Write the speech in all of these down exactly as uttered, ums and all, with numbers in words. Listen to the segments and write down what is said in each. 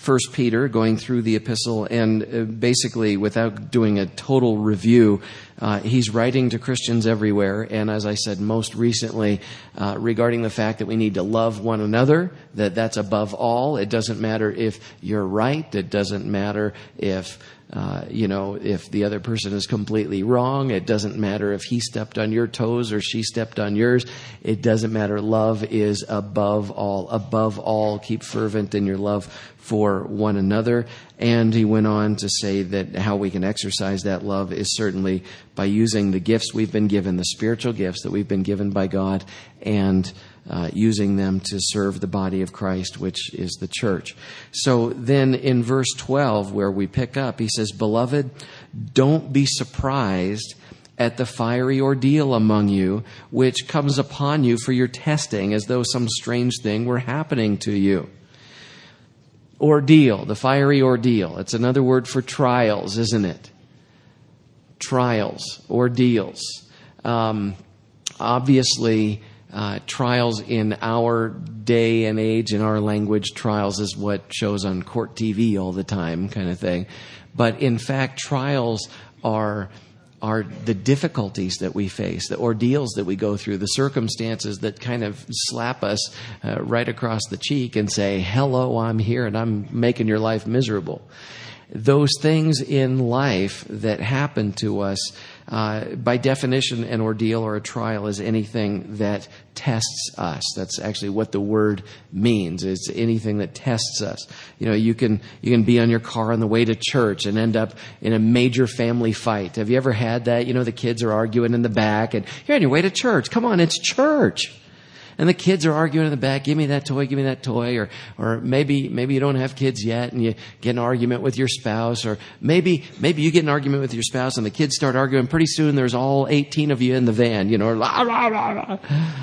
First Peter, going through the epistle, and uh, basically, without doing a total review, uh, he's writing to Christians everywhere. And as I said, most recently, uh, regarding the fact that we need to love one another, that that's above all. It doesn't matter if you're right. It doesn't matter if Uh, you know, if the other person is completely wrong. It doesn't matter if he stepped on your toes or she stepped on yours. It doesn't matter. Love is above all. Above all, keep fervent in your love for one another. And he went on to say that how we can exercise that love is certainly by using the gifts we've been given, the spiritual gifts that we've been given by God, and Uh, using them to serve the body of Christ, which is the church. So then in verse twelve, where we pick up, he says, "Beloved, don't be surprised at the fiery ordeal among you, which comes upon you for your testing, as though some strange thing were happening to you." Ordeal, the fiery ordeal. It's another word for trials, isn't it? Trials, ordeals. Um, obviously, Uh, trials in our day and age, in our language, trials is what shows on court T V all the time, kind of thing. But in fact, trials are are the difficulties that we face, the ordeals that we go through, the circumstances that kind of slap us uh, right across the cheek and say, "Hello, I'm here and I'm making your life miserable." Those things in life that happen to us, Uh, by definition, an ordeal or a trial is anything that tests us. That's actually what the word means. It's anything that tests us. You know, you can you can be on your car on the way to church and end up in a major family fight. Have you ever had that? You know, the kids are arguing in the back, and you're on your way to church. Come on, it's church. And the kids are arguing in the back, "Give me that toy, give me that toy." Or or maybe maybe you don't have kids yet and you get an argument with your spouse. Or maybe maybe you get an argument with your spouse and the kids start arguing. Pretty soon there's all eighteen of you in the van, you know. Rah, rah, rah, rah.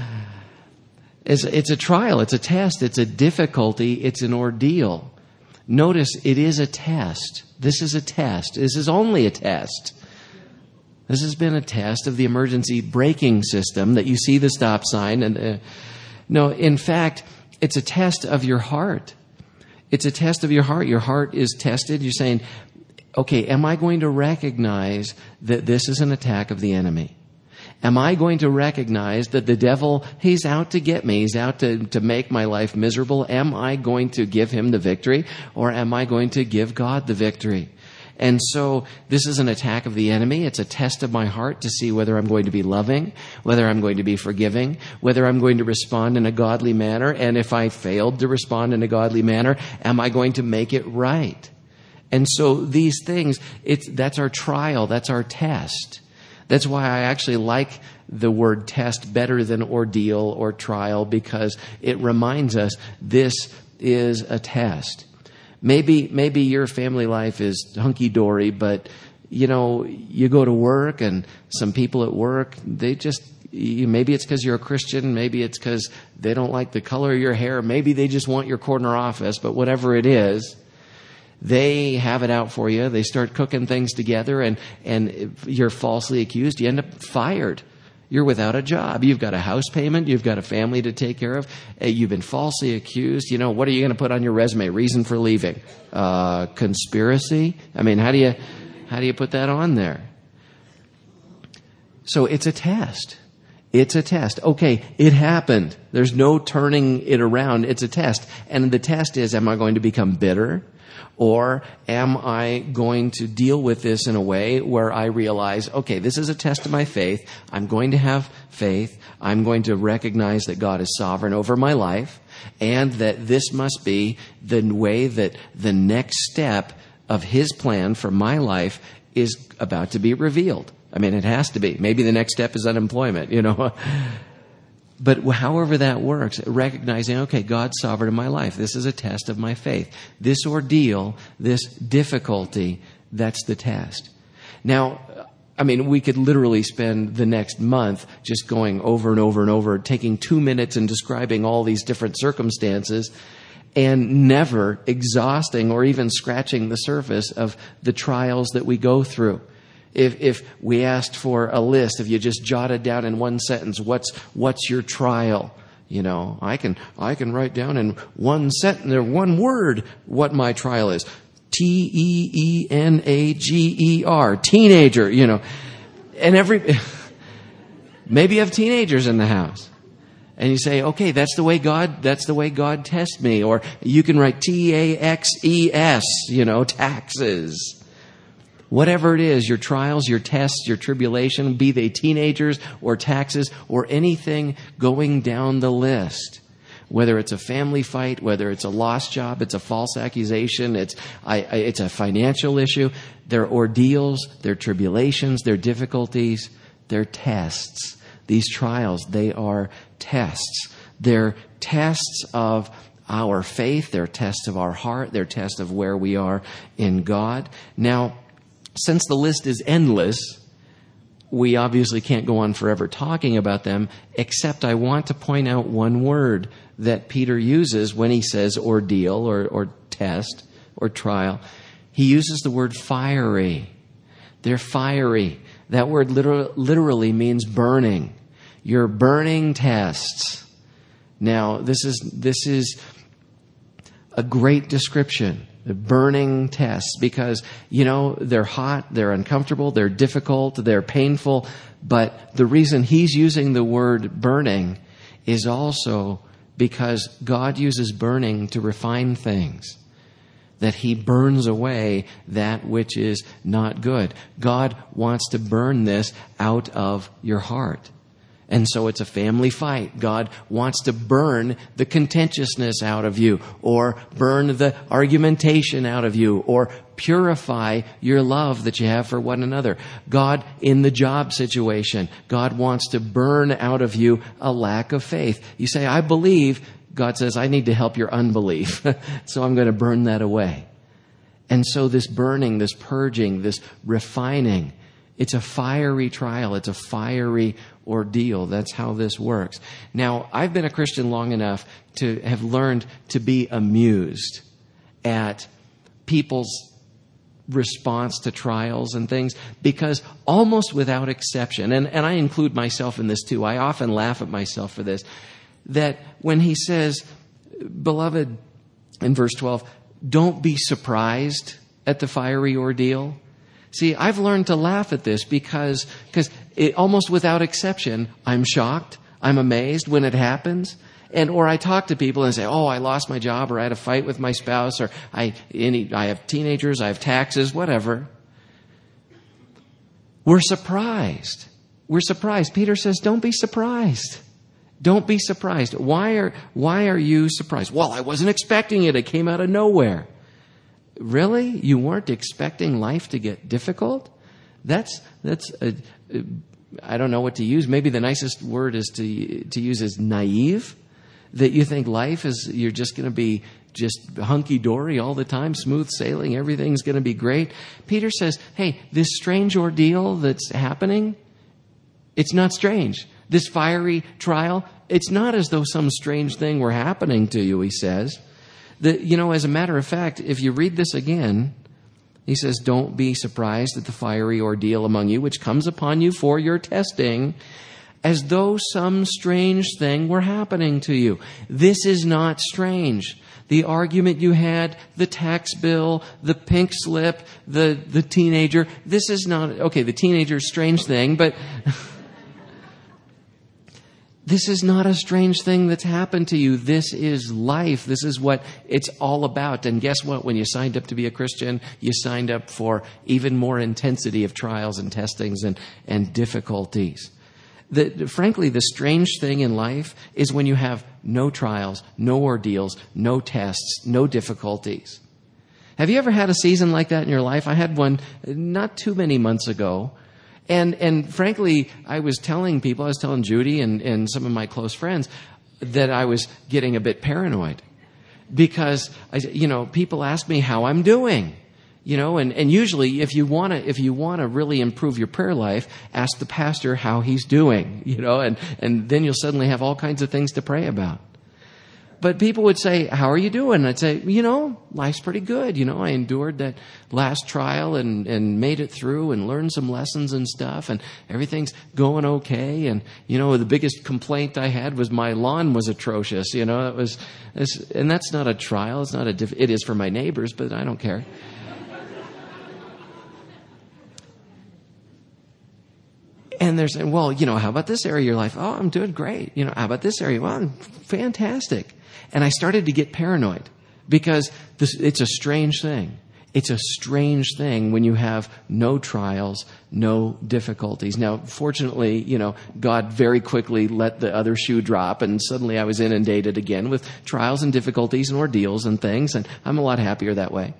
It's, it's a trial, it's a test, it's a difficulty, it's an ordeal. Notice it is a test. This is a test. This is only a test. This has been a test of the emergency braking system that you see the stop sign. And uh, no, in fact, it's a test of your heart. It's a test of your heart. Your heart is tested. You're saying, okay, am I going to recognize that this is an attack of the enemy? Am I going to recognize that the devil, he's out to get me. He's out to, to make my life miserable. Am I going to give him the victory, or am I going to give God the victory? And so this is an attack of the enemy. It's a test of my heart to see whether I'm going to be loving, whether I'm going to be forgiving, whether I'm going to respond in a godly manner. And if I failed to respond in a godly manner, am I going to make it right? And so these things, it's, that's our trial. That's our test. That's why I actually like the word test better than ordeal or trial, because it reminds us this is a test. Maybe, maybe your family life is hunky-dory, but, you know, you go to work and some people at work, they just, you, maybe it's because you're a Christian, maybe it's because they don't like the color of your hair, maybe they just want your corner office, but whatever it is, they have it out for you. They start cooking things together, and, and you're falsely accused. You end up fired. You're without a job. You've got a house payment. You've got a family to take care of. You've been falsely accused. You know, what are you going to put on your resume? Reason for leaving? Uh, conspiracy? I mean, how do you, how do you put that on there? So it's a test. It's a test. Okay, it happened. There's no turning it around. It's a test. And the test is, am I going to become bitter? Or am I going to deal with this in a way where I realize, okay, this is a test of my faith. I'm going to have faith. I'm going to recognize that God is sovereign over my life, and that this must be the way that the next step of his plan for my life is about to be revealed. I mean, it has to be. Maybe the next step is unemployment, you know. But however that works, recognizing, okay, God's sovereign in my life. This is a test of my faith. This ordeal, this difficulty, that's the test. Now, I mean, we could literally spend the next month just going over and over and over, taking two minutes and describing all these different circumstances, and never exhausting or even scratching the surface of the trials that we go through. If if we asked for a list, if you just jotted down in one sentence, what's what's your trial? You know, I can I can write down in one sentence or one word what my trial is. T E E N A G E R, teenager, you know. And every, maybe you have teenagers in the house. And you say, okay, that's the way God, that's the way God tests me. Or you can write T A X E S, you know, taxes. Whatever it is, your trials, your tests, your tribulation, be they teenagers or taxes or anything going down the list. Whether it's a family fight, whether it's a lost job, it's a false accusation, it's I, I, it's a financial issue. They're ordeals, they're tribulations, they're difficulties, they're tests. These trials, they are tests. They're tests of our faith, they're tests of our heart, they're tests of where we are in God. Now, since the list is endless, we obviously can't go on forever talking about them, except I want to point out one word that Peter uses when he says ordeal or, or test or trial. He uses the word fiery. They're fiery. That word literally, literally means burning. You're burning tests. Now, this is this is a great description. The burning tests, because, you know, they're hot, they're uncomfortable, they're difficult, they're painful. But the reason he's using the word burning is also because God uses burning to refine things. That he burns away that which is not good. God wants to burn this out of your heart. And so it's a family fight. God wants to burn the contentiousness out of you, or burn the argumentation out of you, or purify your love that you have for one another. God, in the job situation, God wants to burn out of you a lack of faith. You say, I believe. God says, I need to help your unbelief. So I'm going to burn that away. And so this burning, this purging, this refining, it's a fiery trial. It's a fiery ordeal. That's how this works. Now, I've been a Christian long enough to have learned to be amused at people's response to trials and things, because almost without exception, and, and I include myself in this too, I often laugh at myself for this, that when he says, beloved, in verse twelve, don't be surprised at the fiery ordeal. See, I've learned to laugh at this because because it, almost without exception, I'm shocked, I'm amazed when it happens. And or I talk to people and say, oh, I lost my job, or I had a fight with my spouse, or I any I have teenagers, I have taxes, whatever. We're surprised. We're surprised. Peter says, don't be surprised. Don't be surprised. Why are why are you surprised? Well, I wasn't expecting it. It came out of nowhere. Really? You weren't expecting life to get difficult? That's that's a, a, I don't know what to use. Maybe the nicest word is to to use is naive. That you think life is, you're just going to be just hunky-dory all the time, smooth sailing, everything's going to be great. Peter says, hey, this strange ordeal that's happening, it's not strange. This fiery trial, it's not as though some strange thing were happening to you, he says. That, you know, as a matter of fact, if you read this again, he says, don't be surprised at the fiery ordeal among you, which comes upon you for your testing, as though some strange thing were happening to you. This is not strange. The argument you had, the tax bill, the pink slip, the, the teenager, this is not, okay, the teenager's a strange thing, but this is not a strange thing that's happened to you. This is life. This is what it's all about. And guess what? When you signed up to be a Christian, you signed up for even more intensity of trials and testings and, and difficulties. The, frankly, the strange thing in life is when you have no trials, no ordeals, no tests, no difficulties. Have you ever had a season like that in your life? I had one not too many months ago. And and frankly, I was telling people, I was telling Judy and, and some of my close friends that I was getting a bit paranoid. Because, I, you know, people ask me how I'm doing. You know, and, and usually if you want to if you want to really improve your prayer life, ask the pastor how he's doing, you know, and, and then you'll suddenly have all kinds of things to pray about. but people would say, how are you doing? I'd say, you know, life's pretty good. You know, I endured that last trial and, and made it through and learned some lessons and stuff, and everything's going okay. And, you know, the biggest complaint I had was my lawn was atrocious. You know, it was, and that's not a trial. It's not a, diff- it is for my neighbors, but I don't care. And they're saying, well, you know, how about this area of your life? Oh, I'm doing great. You know, how about this area? Well, I'm fantastic. And I started to get paranoid because this, it's a strange thing. It's a strange thing when you have no trials, no difficulties. Now, fortunately, you know, God very quickly let the other shoe drop, and suddenly I was inundated again with trials and difficulties and ordeals and things, and I'm a lot happier that way.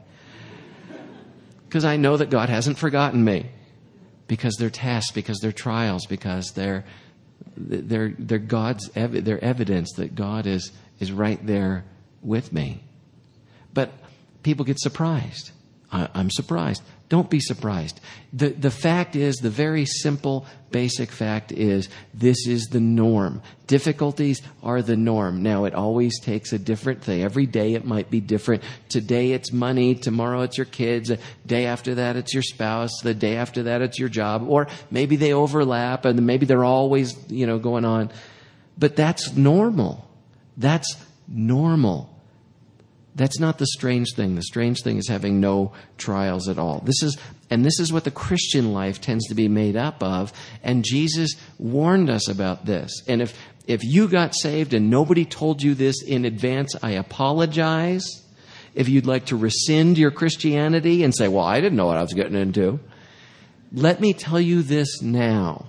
Because I know that God hasn't forgotten me. Because they're tests, because they're trials, because they're they're they're God's ev- they're evidence that God is is right there with me. But people get surprised. I, I'm surprised. Don't be surprised. The the fact is, the very simple, basic fact is, this is the norm. Difficulties are the norm. Now, it always takes a different thing. Every day it might be different. Today it's money. Tomorrow it's your kids. The day after that it's your spouse. The day after that it's your job. Or maybe they overlap and maybe they're always, you know, going on. But that's normal. That's normal. That's not the strange thing. The strange thing is having no trials at all. This is, and this is what the Christian life tends to be made up of. And Jesus warned us about this. And if, if you got saved and nobody told you this in advance, I apologize. If you'd like to rescind your Christianity and say, well, I didn't know what I was getting into. Let me tell you this now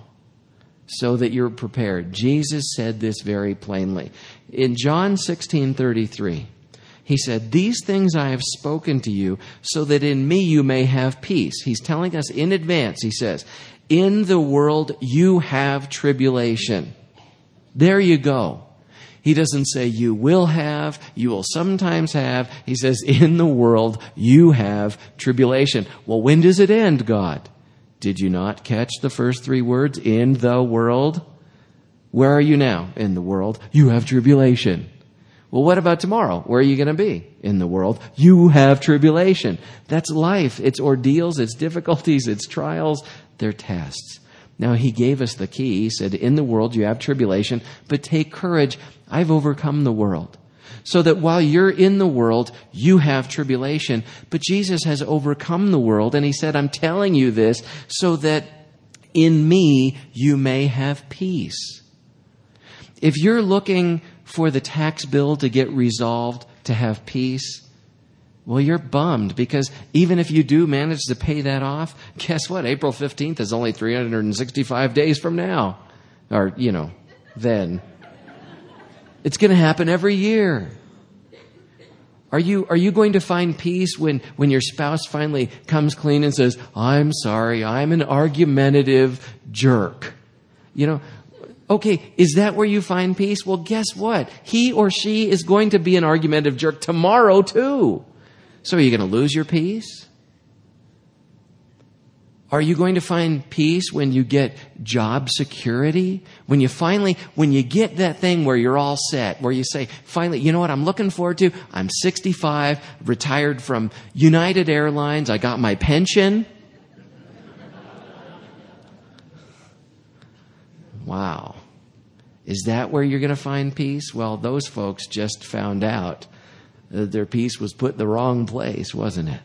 so that you're prepared. Jesus said this very plainly. In John sixteen thirty-three, he said, these things I have spoken to you so that in me you may have peace. He's telling us in advance, he says, in the world you have tribulation. There you go. He doesn't say you will have, you will sometimes have. He says, in the world you have tribulation. Well, when does it end, God? Did you not catch the first three words? In the world. Where are you now? In the world. You have tribulation. Well, what about tomorrow? Where are you going to be? In the world. You have tribulation. That's life. It's ordeals, it's difficulties, it's trials, they're tests. Now, he gave us the key. He said, in the world you have tribulation, but take courage. I've overcome the world. So that while you're in the world, you have tribulation. But Jesus has overcome the world, and he said, I'm telling you this so that in me you may have peace. If you're looking for the tax bill to get resolved, to have peace, well, you're bummed, because even if you do manage to pay that off, guess what? April fifteenth is only three hundred sixty-five days from now. Or, you know, then. It's going to happen every year. Are you, are you going to find peace when, when your spouse finally comes clean and says, I'm sorry, I'm an argumentative jerk? You know, okay, is that where you find peace? Well, guess what? He or she is going to be an argumentative jerk tomorrow too. So are you going to lose your peace? Are you going to find peace when you get job security? When you finally, when you get that thing where you're all set, where you say, finally, you know what I'm looking forward to? I'm sixty-five, retired from United Airlines, I got my pension. Wow. Is that where you're going to find peace? Well, those folks just found out that their peace was put in the wrong place, wasn't it?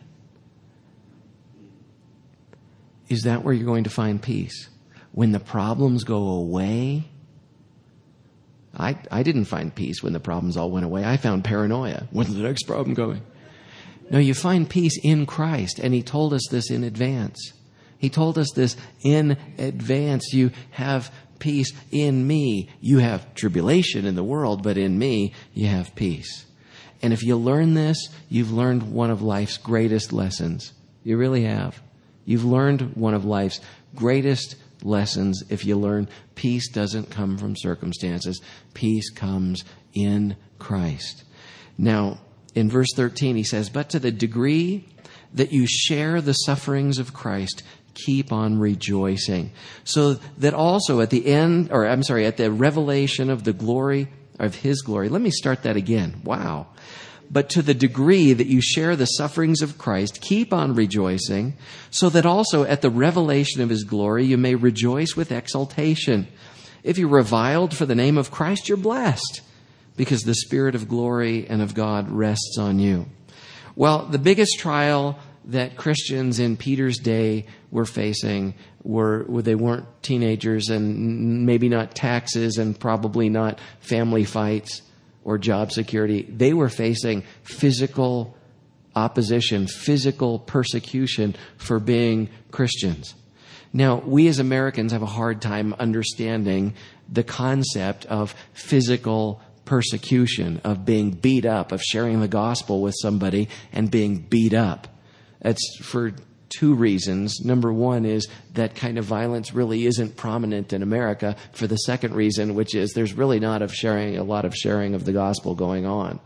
Is that where you're going to find peace? When the problems go away? I, I didn't find peace when the problems all went away. I found paranoia. When's the next problem going? No, you find peace in Christ, and he told us this in advance. He told us this in advance. You have peace in me. You have tribulation in the world, but in me, you have peace. And if you learn this, you've learned one of life's greatest lessons. You really have. You've learned one of life's greatest lessons if you learn peace doesn't come from circumstances. Peace comes in Christ. Now, in verse thirteen, he says, but to the degree that you share the sufferings of Christ, keep on rejoicing. So that also at the end, or I'm sorry, at the revelation of the glory of his glory. Let me start that again. Wow. But to the degree that you share the sufferings of Christ, keep on rejoicing, so that also at the revelation of his glory you may rejoice with exultation. If you're reviled for the name of Christ, you're blessed, because the Spirit of glory and of God rests on you. Well, the biggest trial that Christians in Peter's day were facing were, were they weren't teenagers, and maybe not taxes, and probably not family fights or job security. They were facing physical opposition, physical persecution for being Christians. Now, we as Americans have a hard time understanding the concept of physical persecution, of being beat up, of sharing the gospel with somebody and being beat up. That's for two reasons. Number one is that kind of violence really isn't prominent in America. For the second reason, which is there's really not of sharing a lot of sharing of the gospel going on.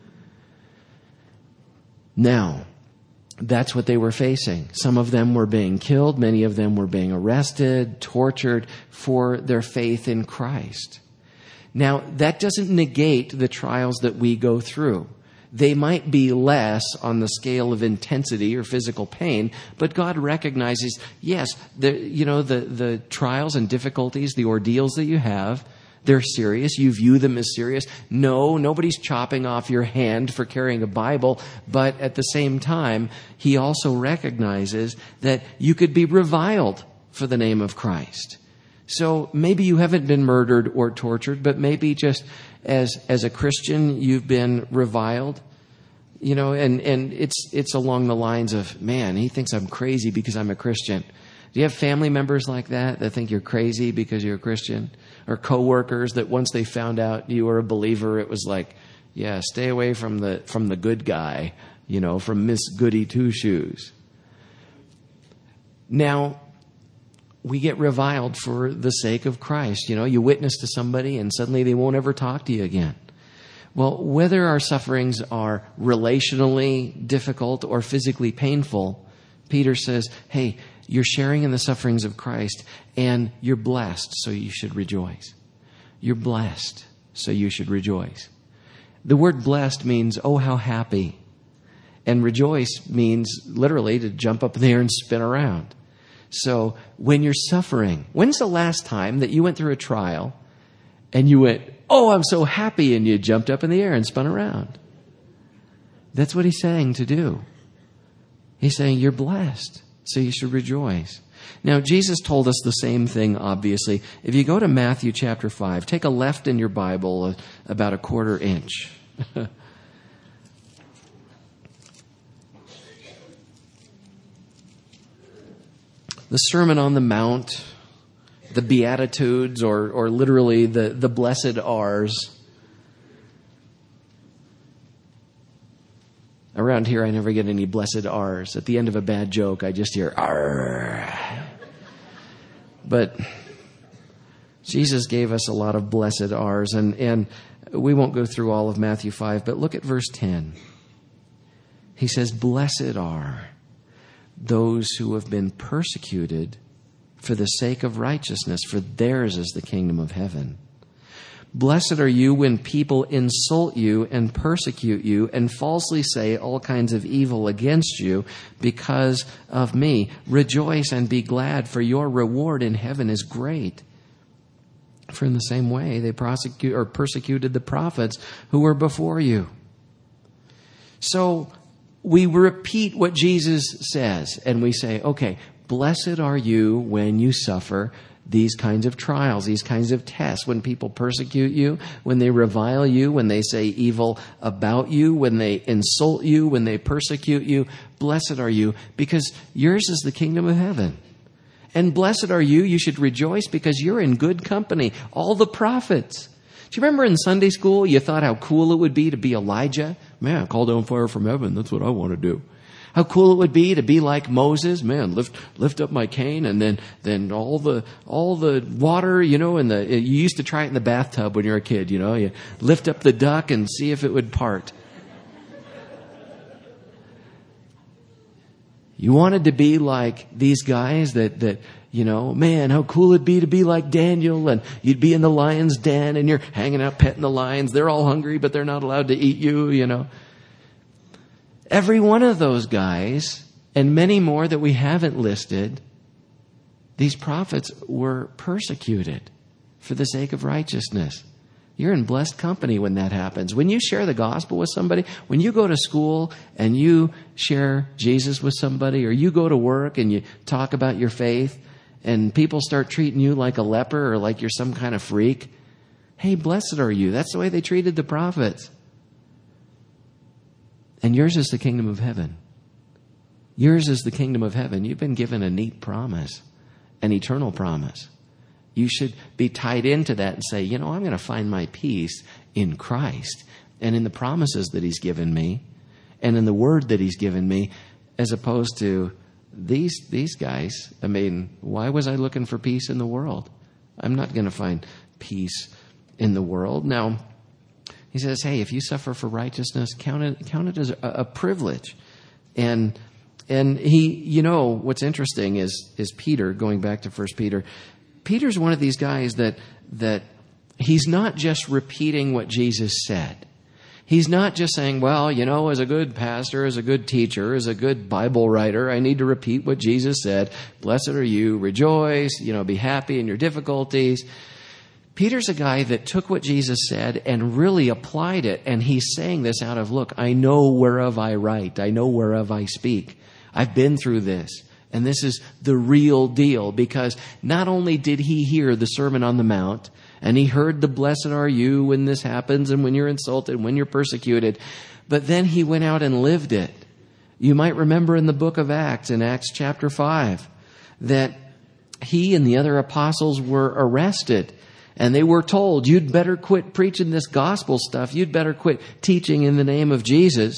Now, that's what they were facing. Some of them were being killed. Many of them were being arrested, tortured for their faith in Christ. Now, that doesn't negate the trials that we go through. They might be less on the scale of intensity or physical pain, but God recognizes, yes, the, you know, the, the trials and difficulties, the ordeals that you have, they're serious. You view them as serious. No, nobody's chopping off your hand for carrying a Bible, but at the same time, he also recognizes that you could be reviled for the name of Christ. So maybe you haven't been murdered or tortured, but maybe just as as a Christian you've been reviled, you know, and, and it's it's along the lines of, man, he thinks I'm crazy because I'm a Christian. Do you have family members like that that think you're crazy because you're a Christian? Or coworkers that once they found out you were a believer, it was like, yeah, stay away from the from the good guy, you know, from Miss Goody Two Shoes. Now, we get reviled for the sake of Christ. You know, you witness to somebody and suddenly they won't ever talk to you again. Well, whether our sufferings are relationally difficult or physically painful, Peter says, hey, you're sharing in the sufferings of Christ and you're blessed, so you should rejoice. You're blessed, so you should rejoice. The word blessed means, oh, how happy. And rejoice means literally to jump up in the air and spin around. So when you're suffering, when's the last time that you went through a trial and you went, oh, I'm so happy, and you jumped up in the air and spun around? That's what he's saying to do. He's saying you're blessed, so you should rejoice. Now, Jesus told us the same thing, obviously. If you go to Matthew chapter five, take a left in your Bible about a quarter inch. The Sermon on the Mount, the Beatitudes, or or literally the, the blessed R's. Around here, I never get any blessed R's. At the end of a bad joke, I just hear R. But Jesus gave us a lot of blessed R's, and, and we won't go through all of Matthew five, but look at verse ten. He says, blessed are those who have been persecuted for the sake of righteousness, for theirs is the kingdom of heaven. Blessed are you when people insult you and persecute you and falsely say all kinds of evil against you because of me. Rejoice and be glad, for your reward in heaven is great. For in the same way they prosecute or persecuted the prophets who were before you. So we repeat what Jesus says, and we say, okay, blessed are you when you suffer these kinds of trials, these kinds of tests, when people persecute you, when they revile you, when they say evil about you, when they insult you, when they persecute you. Blessed are you, because yours is the kingdom of heaven. And blessed are you, you should rejoice because you're in good company. All the prophets. Do you remember in Sunday school you thought how cool it would be to be Elijah? Man, call down fire from heaven. That's what I want to do. How cool it would be to be like Moses. Man, lift lift up my cane, and then then all the all the water, you know, and the you used to try it in the bathtub when you were a kid, you know, you lift up the duck and see if it would part. You wanted to be like these guys that, that, you know, man, how cool it'd be to be like Daniel, and you'd be in the lion's den and you're hanging out petting the lions. They're all hungry, but they're not allowed to eat you, you know. Every one of those guys, and many more that we haven't listed, these prophets were persecuted for the sake of righteousness. You're in blessed company when that happens. When you share the gospel with somebody, when you go to school and you share Jesus with somebody, or you go to work and you talk about your faith and people start treating you like a leper or like you're some kind of freak, hey, blessed are you. That's the way they treated the prophets. And yours is the kingdom of heaven. Yours is the kingdom of heaven. You've been given a neat promise, an eternal promise. You should be tied into that and say, you know, I'm going to find my peace in Christ and in the promises that He's given me and in the word that He's given me, as opposed to these these guys. I mean, why was I looking for peace in the world? I'm not going to find peace in the world. Now, he says, hey, if you suffer for righteousness, count it, count it as a, a privilege. And and he, you know, what's interesting is is Peter, going back to First Peter, Peter's one of these guys that that he's not just repeating what Jesus said. He's not just saying, well, you know, as a good pastor, as a good teacher, as a good Bible writer, I need to repeat what Jesus said. Blessed are you, rejoice, you know, be happy in your difficulties. Peter's a guy that took what Jesus said and really applied it. And he's saying this out of, look, I know whereof I write. I know whereof I speak. I've been through this. And this is the real deal, because not only did he hear the Sermon on the Mount, and he heard the blessed are you when this happens and when you're insulted, when you're persecuted, but then he went out and lived it. You might remember in the book of Acts, in Acts chapter five, that he and the other apostles were arrested, and they were told, you'd better quit preaching this gospel stuff. You'd better quit teaching in the name of Jesus.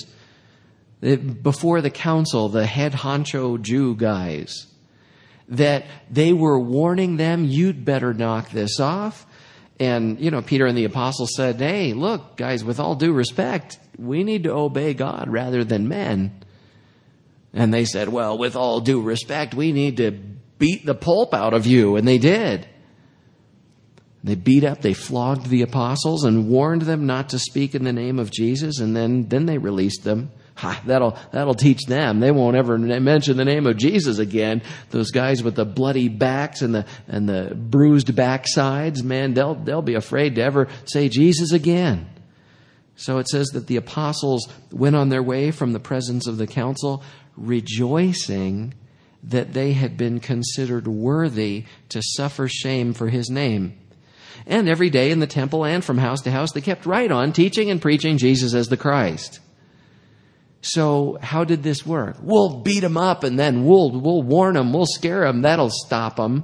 Before the council, the head honcho Jew guys, that they were warning them, you'd better knock this off. And, you know, Peter and the apostles said, hey, look, guys, with all due respect, we need to obey God rather than men. And they said, well, with all due respect, we need to beat the pulp out of you. And they did. They beat up, they flogged the apostles and warned them not to speak in the name of Jesus. And then, then they released them. Ha, that'll that'll teach them. They won't ever mention the name of Jesus again. Those guys with the bloody backs and the and the bruised backsides, man, they'll they'll be afraid to ever say Jesus again. So it says that the apostles went on their way from the presence of the council, rejoicing that they had been considered worthy to suffer shame for His name. And every day in the temple and from house to house, they kept right on teaching and preaching Jesus as the Christ. So how did this work? We'll beat them up and then we'll we'll warn them, we'll scare them, that'll stop them.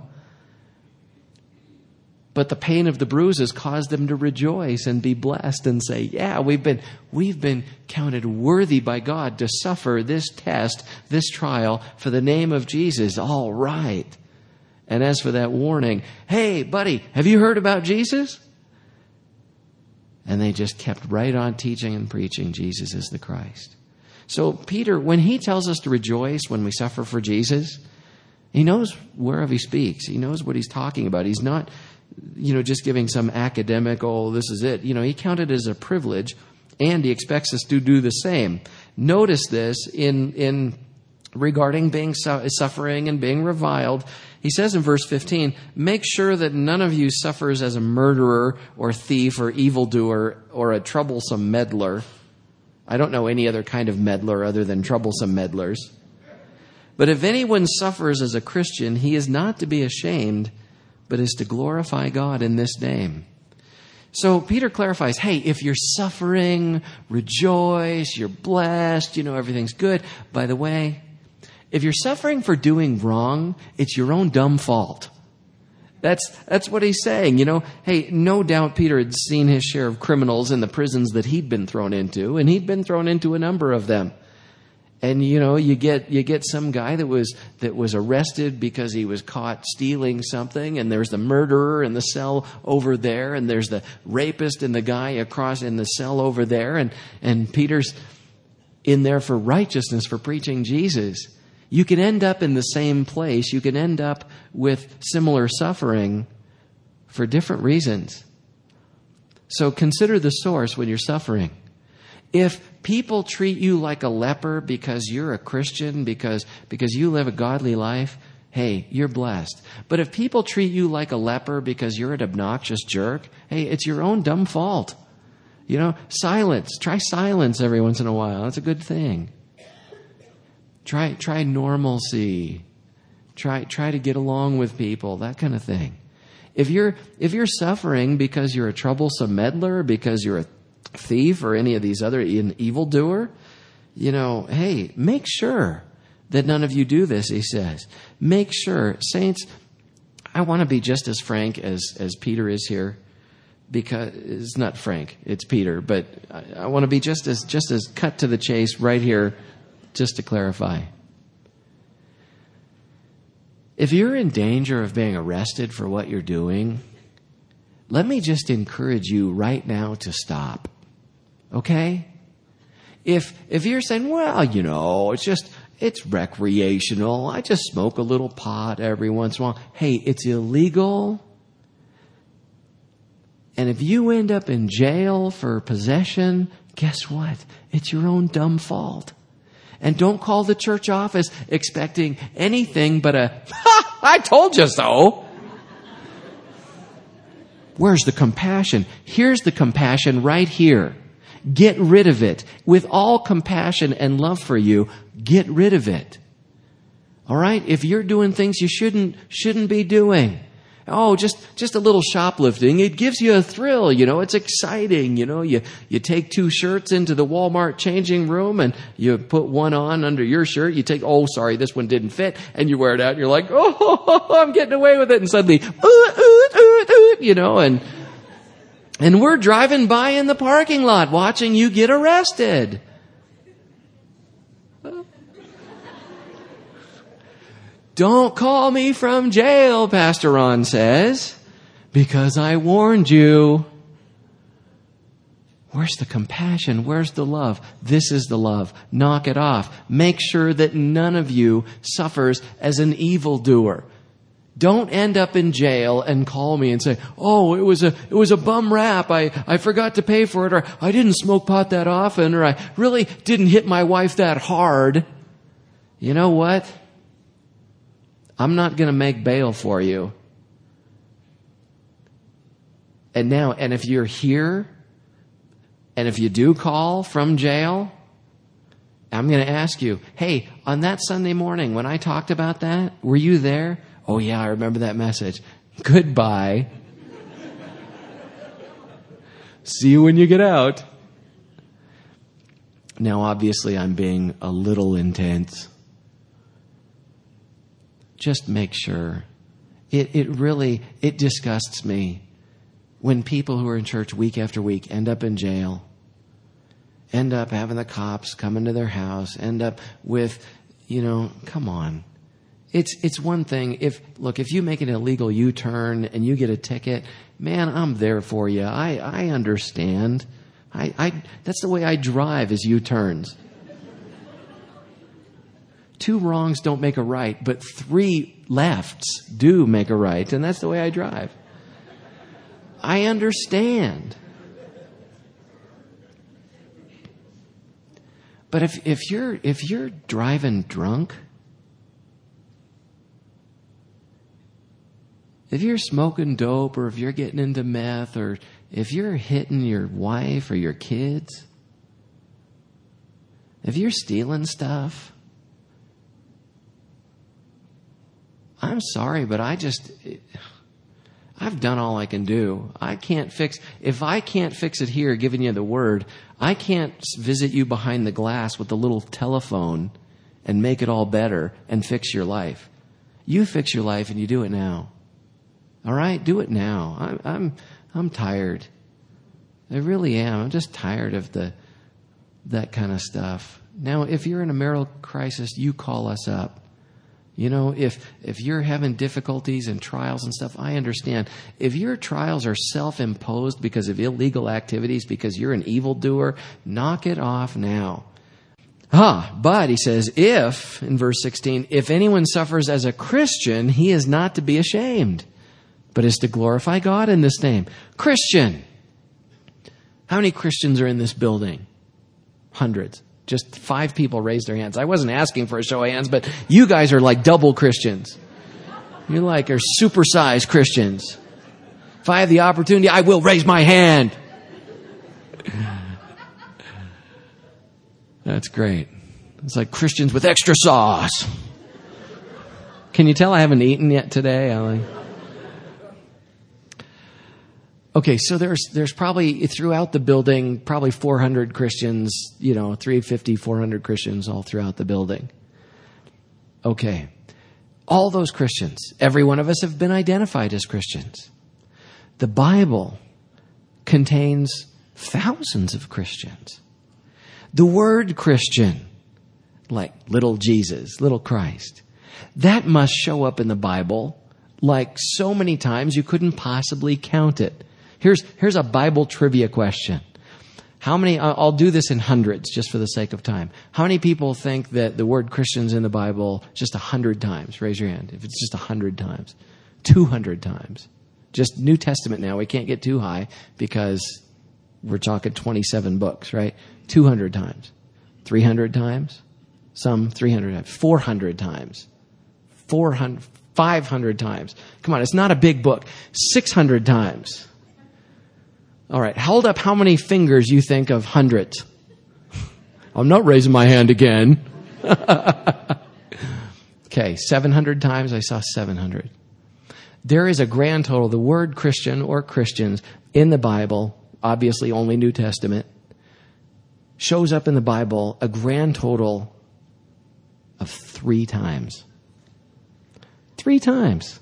But the pain of the bruises caused them to rejoice and be blessed and say, yeah, we've been we've been counted worthy by God to suffer this test, this trial for the name of Jesus. All right. And as for that warning, hey, buddy, have you heard about Jesus? And they just kept right on teaching and preaching Jesus is the Christ. So Peter, when he tells us to rejoice when we suffer for Jesus, he knows whereof he speaks. He knows what he's talking about. He's not, you know, just giving some academic, oh, this is it. You know, he counted it as a privilege, and he expects us to do the same. Notice this in in regarding being su- suffering and being reviled. He says in verse fifteen, make sure that none of you suffers as a murderer or thief or evildoer or a troublesome meddler. I don't know any other kind of meddler other than troublesome meddlers. But if anyone suffers as a Christian, he is not to be ashamed, but is to glorify God in this name. So Peter clarifies, hey, if you're suffering, rejoice, you're blessed, you know, everything's good. By the way, if you're suffering for doing wrong, it's your own dumb fault. That's that's what he's saying. You know, hey, no doubt Peter had seen his share of criminals in the prisons that he'd been thrown into, and he'd been thrown into a number of them. And you know, you get you get some guy that was that was arrested because he was caught stealing something, and there's the murderer in the cell over there, and there's the rapist and the guy across in the cell over there, and and Peter's in there for righteousness, for preaching Jesus. You can end up in the same place. You can end up with similar suffering for different reasons. So consider the source when you're suffering. If people treat you like a leper because you're a Christian, because, because you live a godly life, hey, you're blessed. But if people treat you like a leper because you're an obnoxious jerk, hey, it's your own dumb fault. You know, silence. Try silence every once in a while. That's a good thing. Try try normalcy. Try try to get along with people, that kind of thing. If you're if you're suffering because you're a troublesome meddler, because you're a thief or any of these other an evildoer, you know, hey, make sure that none of you do this, he says. Make sure, saints, I want to be just as frank as, as Peter is here, because it's not Frank, it's Peter, but I, I want to be just as just as cut to the chase right here, just to clarify. If you're in danger of being arrested for what you're doing, let me just encourage you right now to stop. Okay? If if you're saying, well, you know, it's just, it's recreational. I just smoke a little pot every once in a while. Hey, it's illegal. And if you end up in jail for possession, guess what? It's your own dumb fault. And don't call the church office expecting anything but a, ha, I told you so. Where's the compassion? Here's the compassion right here. Get rid of it. With all compassion and love for you, get rid of it. All right? If you're doing things you shouldn't shouldn't be doing. Oh, just just a little shoplifting. It gives you a thrill, you know. It's exciting, you know. You you take two shirts into the Walmart changing room and you put one on under your shirt. You take, oh, sorry, this one didn't fit, and you wear it out. And you're like, oh, I'm getting away with it, and suddenly, oot, oot, oot, oot, you know, and and we're driving by in the parking lot watching you get arrested. Don't call me from jail, Pastor Ron says, because I warned you. Where's the compassion? Where's the love? This is the love. Knock it off. Make sure that none of you suffers as an evildoer. Don't end up in jail and call me and say, oh, it was a it was a bum rap. I, I forgot to pay for it, or I didn't smoke pot that often, or I really didn't hit my wife that hard. You know what? I'm not going to make bail for you. And now, and if you're here, and if you do call from jail, I'm going to ask you, hey, on that Sunday morning when I talked about that, were you there? Oh yeah, I remember that message. Goodbye. See you when you get out. Now, obviously, I'm being a little intense. Just make sure. It it really, it disgusts me when people who are in church week after week end up in jail, end up having the cops come into their house, end up with, you know, come on. It's it's one thing if, look, if you make an illegal U-turn and you get a ticket, man, I'm there for you. I, I understand. I, I that's the way I drive is U-turns. Two wrongs don't make a right, but three lefts do make a right, and that's the way I drive. I understand. But if if you're if you're driving drunk, if you're smoking dope, or if you're getting into meth, or if you're hitting your wife or your kids, if you're stealing stuff, I'm sorry, but I just, I've done all I can do. I can't fix, if I can't fix it here, giving you the word, I can't visit you behind the glass with the little telephone and make it all better and fix your life. You fix your life and you do it now. All right? Do it now. I'm, I'm, I'm tired. I really am. I'm just tired of the, that kind of stuff. Now, if you're in a marital crisis, you call us up. You know, if if you're having difficulties and trials and stuff, I understand. If your trials are self-imposed because of illegal activities, because you're an evildoer, knock it off now. Ah, but he says, if, in verse sixteen, if anyone suffers as a Christian, he is not to be ashamed, but is to glorify God in this name. Christian. How many Christians are in this building? Hundreds. Just five people raised their hands. I wasn't asking for a show of hands, but you guys are like double Christians. You like are supersized Christians. If I have the opportunity, I will raise my hand. That's great. It's like Christians with extra sauce. Can you tell I haven't eaten yet today? I like... Okay, so there's there's probably throughout the building, probably four hundred Christians, you know, three fifty, four hundred Christians all throughout the building. Okay. All those Christians, every one of us have been identified as Christians. The Bible contains thousands of Christians. The word Christian, like little Jesus, little Christ, that must show up in the Bible like so many times you couldn't possibly count it. Here's, here's a Bible trivia question. How many, I'll do this in hundreds just for the sake of time. How many people think that the word Christians in the Bible just a hundred times? Raise your hand. If it's just a hundred times. Two hundred times. Just New Testament now. We can't get too high because we're talking twenty-seven books, right? two hundred times. three hundred times. Some three hundred times. four hundred times. four hundred, five hundred times. Come on, it's not a big book. six hundred times. All right, hold up how many fingers you think of hundreds. I'm not raising my hand again. Okay, seven hundred times. I saw seven hundred. There is a grand total. The word Christian or Christians in the Bible, obviously only New Testament, shows up in the Bible a grand total of three times. Three times.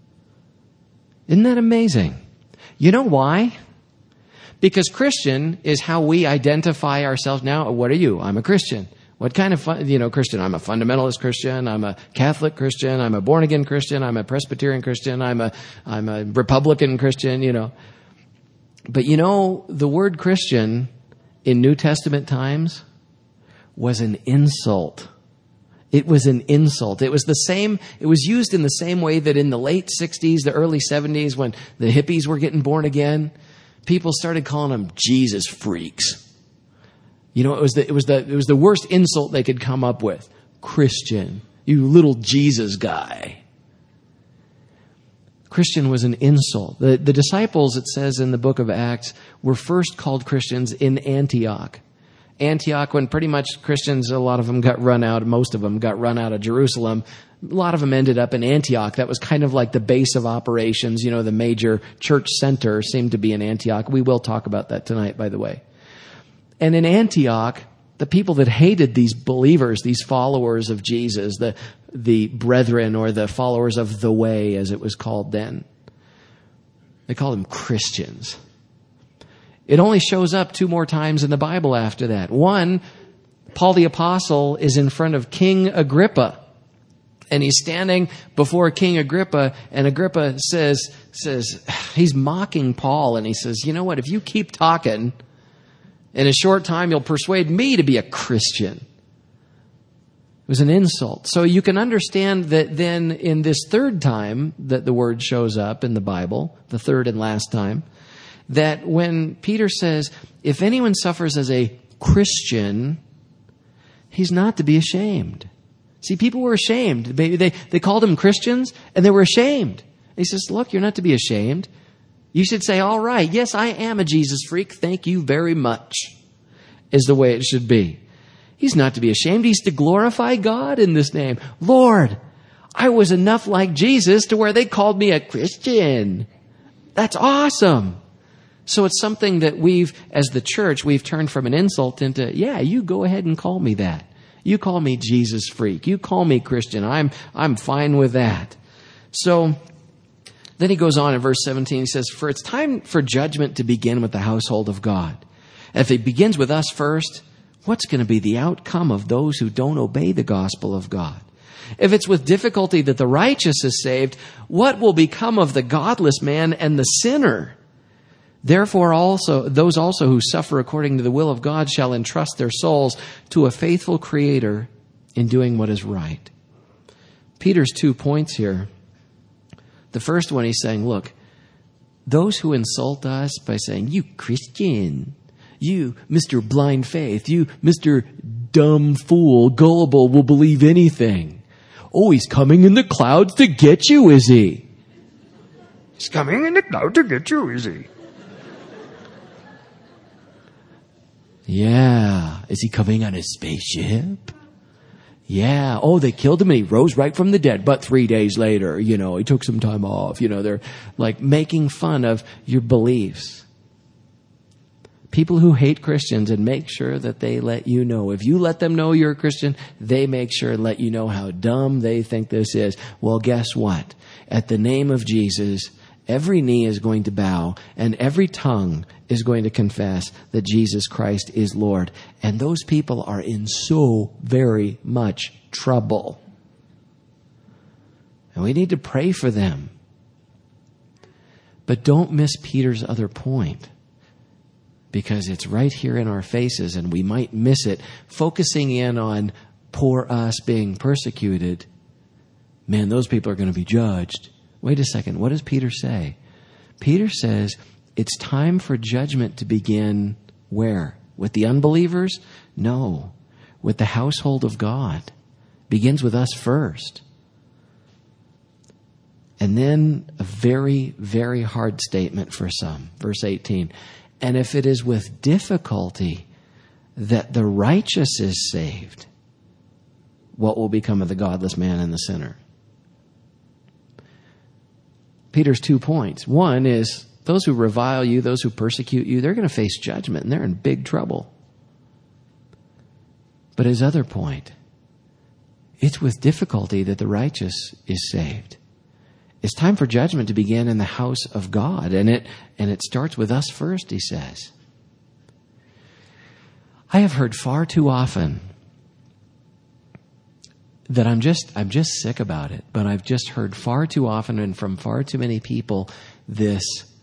Isn't that amazing? You know why? Because Christian is how we identify ourselves now. What are you? I'm a Christian. What kind of, fun, you know, Christian? I'm a fundamentalist Christian. I'm a Catholic Christian. I'm a born again Christian. I'm a Presbyterian Christian. I'm a, I'm a Republican Christian, you know. But you know, the word Christian in New Testament times was an insult. It was an insult. It was the same, it was used in the same way that in the late sixties, the early seventies, when the hippies were getting born again, people started calling them Jesus freaks. You know, it was the, it was the, it was the worst insult they could come up with. Christian, you little Jesus guy. Christian was an insult. The, the disciples, it says in the book of Acts, were first called Christians in Antioch. Antioch, when pretty much Christians, a lot of them got run out, most of them got run out of Jerusalem. A lot of them ended up in Antioch. That was kind of like the base of operations. You know, the major church center seemed to be in Antioch. We will talk about that tonight, by the way. And in Antioch, the people that hated these believers, these followers of Jesus, the, the brethren or the followers of the way, as it was called then, they called them Christians. It only shows up two more times in the Bible after that. One, Paul the Apostle is in front of King Agrippa. And he's standing before King Agrippa, and Agrippa says, says, he's mocking Paul, and he says, you know what, if you keep talking, in a short time you'll persuade me to be a Christian. It was an insult. So you can understand that then in this third time that the word shows up in the Bible, the third and last time, that when Peter says, if anyone suffers as a Christian, he's not to be ashamed. See, people were ashamed. They, they, they called them Christians, and they were ashamed. He says, look, you're not to be ashamed. You should say, all right, yes, I am a Jesus freak. Thank you very much, is the way it should be. He's not to be ashamed. He's to glorify God in this name. Lord, I was enough like Jesus to where they called me a Christian. That's awesome. So it's something that we've, as the church, we've turned from an insult into, yeah, you go ahead and call me that. You call me Jesus freak. You call me Christian. I'm, I'm fine with that. So then he goes on in verse seventeen. He says, for it's time for judgment to begin with the household of God. And if it begins with us first, what's going to be the outcome of those who don't obey the gospel of God? If it's with difficulty that the righteous is saved, what will become of the godless man and the sinner? Therefore also, those also who suffer according to the will of God shall entrust their souls to a faithful Creator in doing what is right. Peter's two points here. The first one, he's saying, look, those who insult us by saying, you Christian, you Mister Blind Faith, you Mister Dumb Fool, gullible, will believe anything. Oh, he's coming in the clouds to get you, is he? He's coming in the cloud to get you, is he? Yeah. Is he coming on a spaceship? Yeah. Oh, they killed him and he rose right from the dead. But three days later, you know, he took some time off. You know, they're like making fun of your beliefs. People who hate Christians and make sure that they let you know. If you let them know you're a Christian, they make sure and let you know how dumb they think this is. Well, guess what? At the name of Jesus, every knee is going to bow and every tongue is going to confess that Jesus Christ is Lord. And those people are in so very much trouble. And we need to pray for them. But don't miss Peter's other point, because it's right here in our faces and we might miss it, focusing in on poor us being persecuted. Man, those people are going to be judged. Wait a second. What does Peter say? Peter says it's time for judgment to begin where? With the unbelievers? No. With the household of God. Begins with us first. And then a very, very hard statement for some. Verse eighteen. And if it is with difficulty that the righteous is saved, what will become of the godless man and the sinner? Peter's two points. One is those who revile you, those who persecute you, they're going to face judgment and they're in big trouble. But his other point, it's with difficulty that the righteous is saved. It's time for judgment to begin in the house of God, and it and it starts with us first, he says. I have heard far too often that I'm just I'm just sick about it, but I've just heard far too often and from far too many people this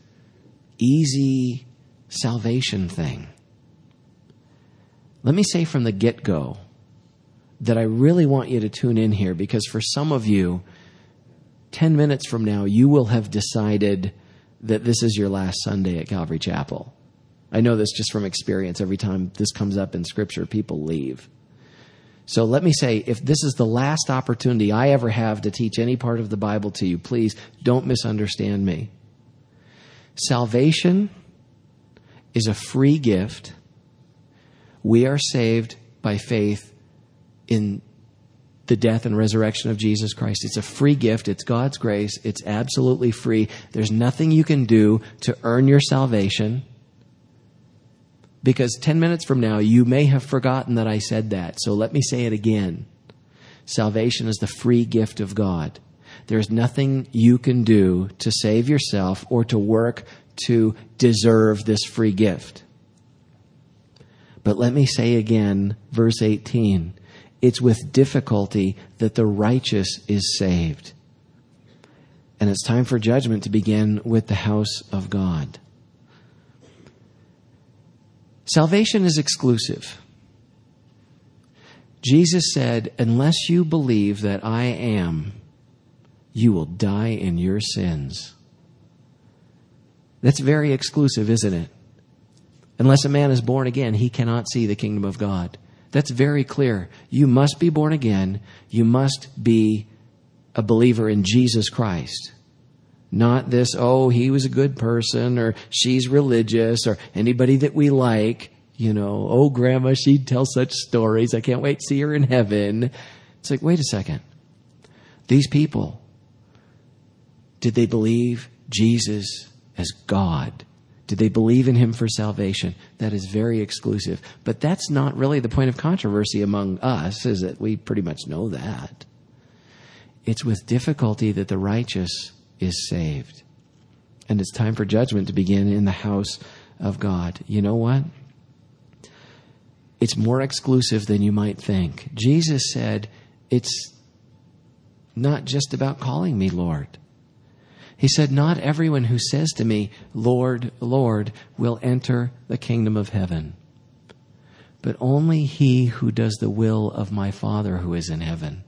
easy salvation thing. Let me say from the get-go that I really want you to tune in here, because for some of you, ten minutes from now, you will have decided that this is your last Sunday at Calvary Chapel. I know this just from experience. Every time this comes up in Scripture, people leave. So let me say, if this is the last opportunity I ever have to teach any part of the Bible to you, please don't misunderstand me. Salvation is a free gift. We are saved by faith in the death and resurrection of Jesus Christ. It's a free gift. It's God's grace. It's absolutely free. There's nothing you can do to earn your salvation. Because ten minutes from now, you may have forgotten that I said that. So let me say it again. Salvation is the free gift of God. There's nothing you can do to save yourself or to work to deserve this free gift. But let me say again, verse eighteen, it's with difficulty that the righteous is saved. And it's time for judgment to begin with the house of God. Salvation is exclusive. Jesus said, unless you believe that I am, you will die in your sins. That's very exclusive, isn't it? Unless a man is born again, he cannot see the kingdom of God. That's very clear. You must be born again. You must be a believer in Jesus Christ. Not this, oh, he was a good person, or she's religious, or anybody that we like. You know, oh, grandma, she'd tell such stories. I can't wait to see her in heaven. It's like, wait a second. These people, did they believe Jesus as God? Did they believe in him for salvation? That is very exclusive. But that's not really the point of controversy among us, is it? We pretty much know that. It's with difficulty that the righteous is saved. And it's time for judgment to begin in the house of God. You know what? It's more exclusive than you might think. Jesus said, it's not just about calling me Lord. He said, not everyone who says to me, Lord, Lord, will enter the kingdom of heaven, but only he who does the will of my Father who is in heaven.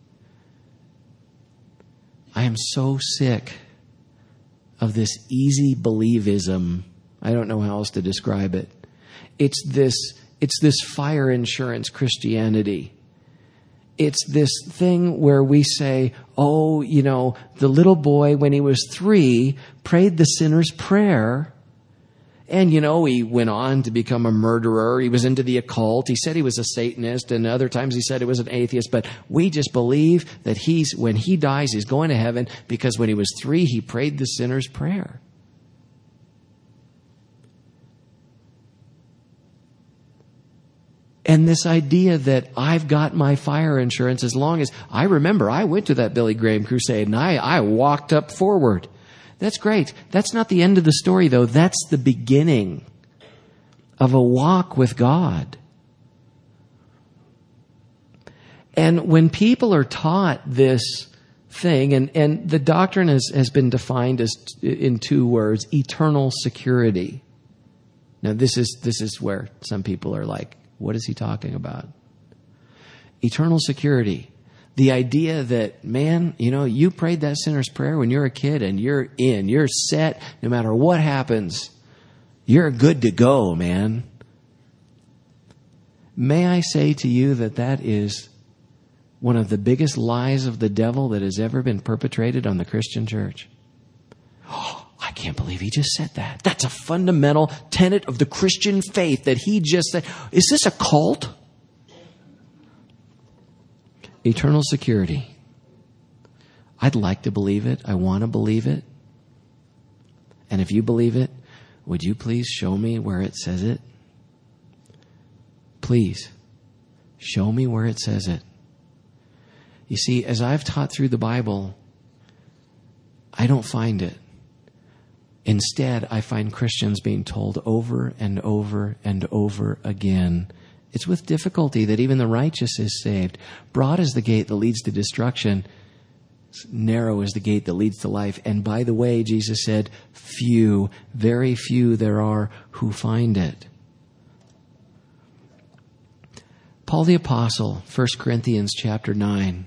I am so sick of this easy believism. I don't know how else to describe it. It's this, it's this fire insurance Christianity. It's this thing where we say, oh, you know, the little boy when he was three prayed the sinner's prayer. And, you know, he went on to become a murderer. He was into the occult. He said he was a Satanist. And other times he said he was an atheist. But we just believe that he's, when he dies, he's going to heaven because when he was three, he prayed the sinner's prayer. And this idea that I've got my fire insurance as long as... I remember I went to that Billy Graham crusade and I, I walked up forward. That's great. That's not the end of the story, though. That's the beginning of a walk with God. And when people are taught this thing, and, and the doctrine has, has been defined as in two words, eternal security. Now, this is this is where some people are like, what is he talking about? Eternal security. The idea that, man, you know, you prayed that sinner's prayer when you're a kid and you're in, you're set, no matter what happens. You're good to go, man. May I say to you that that is one of the biggest lies of the devil that has ever been perpetrated on the Christian church. Oh, I can't believe he just said that. That's a fundamental tenet of the Christian faith that he just said. Is this a cult? Eternal security. I'd like to believe it. I want to believe it. And if you believe it, would you please show me where it says it? Please, show me where it says it. You see, as I've taught through the Bible, I don't find it. Instead, I find Christians being told over and over and over again, it's with difficulty that even the righteous is saved. Broad is the gate that leads to destruction. Narrow is the gate that leads to life. And by the way, Jesus said, few, very few there are who find it. Paul the Apostle, First Corinthians chapter nine,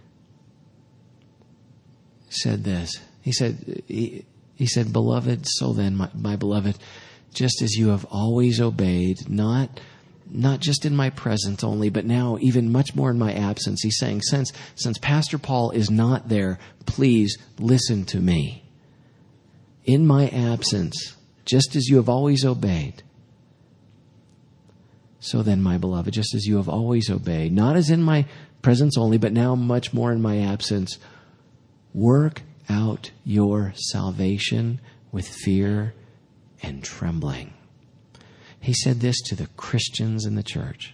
said this. He said, he, he said, beloved, so then, my, my beloved, just as you have always obeyed, not Not just in my presence only, but now even much more in my absence. He's saying, since, since Pastor Paul is not there, please listen to me. In my absence, just as you have always obeyed. So then, my beloved, just as you have always obeyed, not as in my presence only, but now much more in my absence, work out your salvation with fear and trembling. He said this to the Christians in the church.